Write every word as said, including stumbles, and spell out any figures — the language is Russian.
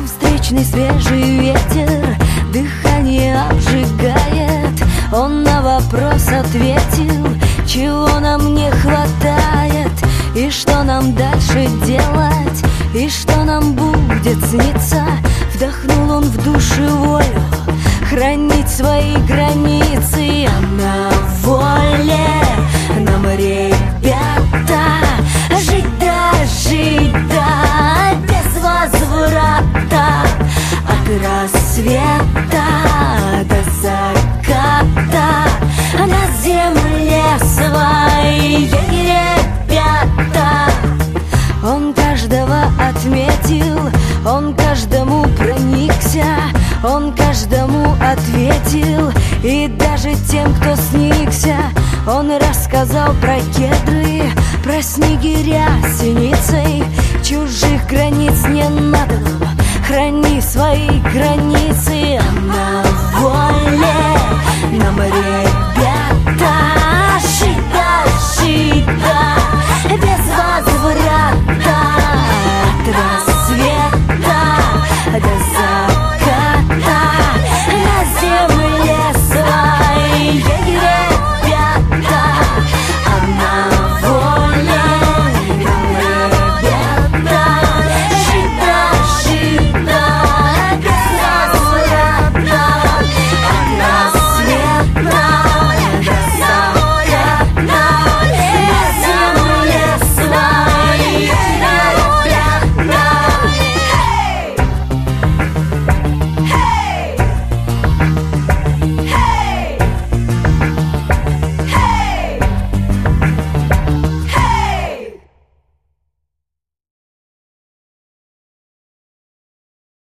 Нам встречный свежий ветер дыхание обжигает. Он на вопрос ответил, чего нам не хватает, и что нам дальше делать, и что нам будет сниться. Вдохнул он в душу волю хранить свои границы. А на воле нам, ребята, жить да, жить да, без возврата. От рассвета до заката на земле своей, ребята. Он каждого отметил, он каждому проникся, он каждому ответил, и даже тем, кто сникся. Он рассказал про кедры, про снегиря синицей. Чужих границ не надо нам, храни свои границы.